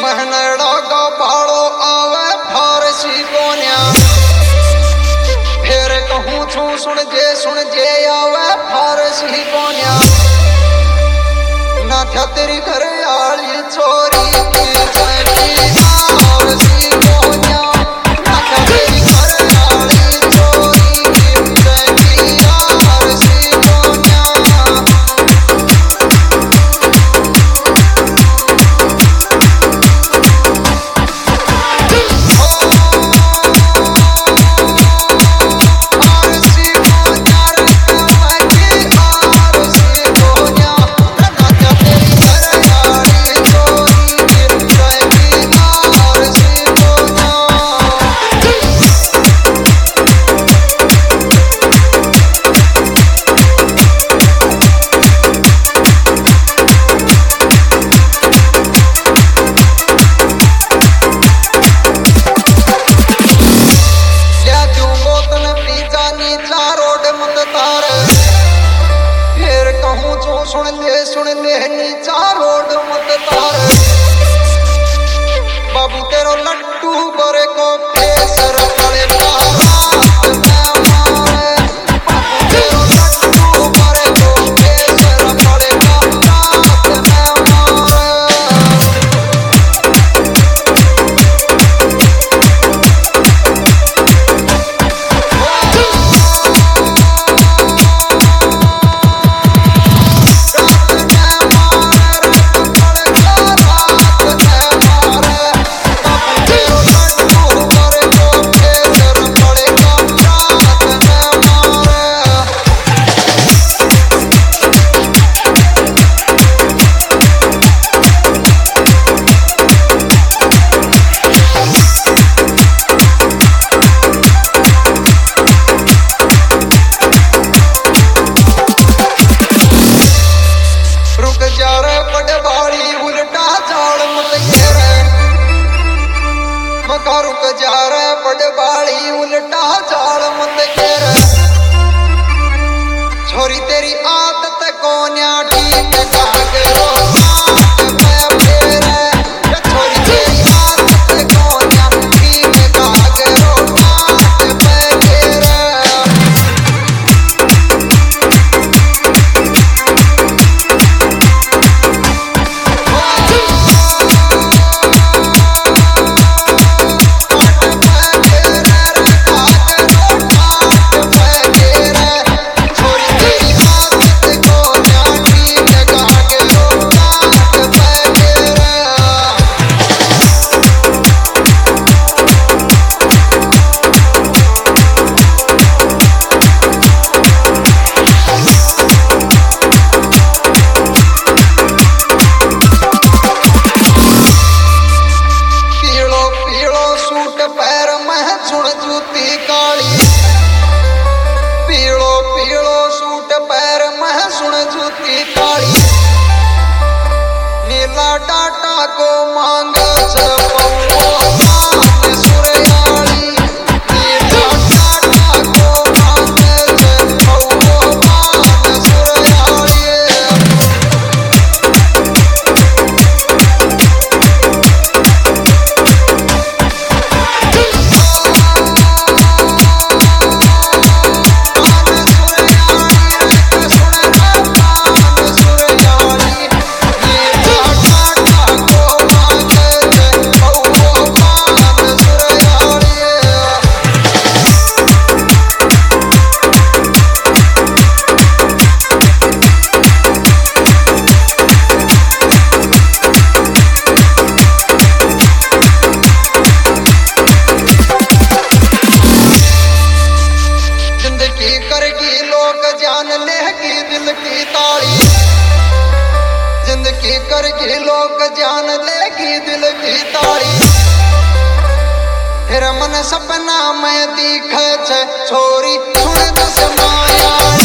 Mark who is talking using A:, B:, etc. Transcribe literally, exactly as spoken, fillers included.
A: महनड़ा का बाड़ो आवे फारसी कोन्या फिर कहूँ छू सुन जे सुन जे आवे फारसी कोन्या ना था तेरी घर आली छोरी सुन ले सुन ले नीचा रोड मत तार बाबू तेरो लट्टू बरे को केसर पड़े रुक जा रे पटवाड़ी उल्टा जाल मत घेर छोरी तेरी आदत कोन्या ठीक जागरो साथ में फेरे छोरी तेरी आदत कोन्या ठीक जागरो साथ में फेरे नीला टाटा को मांग जिंदगी कर के लोग जान लेगी दिल की ताड़ी फिर मन सपना में दिखे छे छोरी सुन दस माया।